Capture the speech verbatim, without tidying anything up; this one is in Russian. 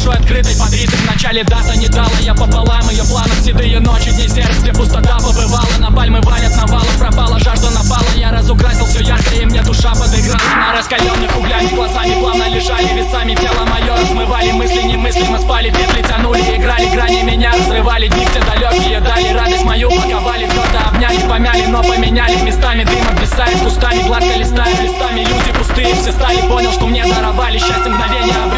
душой открытой под ритм. В начале дата не дала я пополам ее планов. Седые ночи, дни серых, где пустота побывала. На пальмы валят навалов, пропала жажда, напала. Я разукрасил все ярко, и мне душа подыграла. На раскаленных углями глазами плавно лежали весами. Тело мое размывали мысли, не мысли. Мы спали, петли тянули, играли, грани меня разрывали. Дни все далекие дали радость мою, паковали, твердо обняли, помяли, но поменяли местами. Дым обвисает кустами, гладко листая листами. Люди пустые все стали, понял, что мне даровали счастье, мгновение.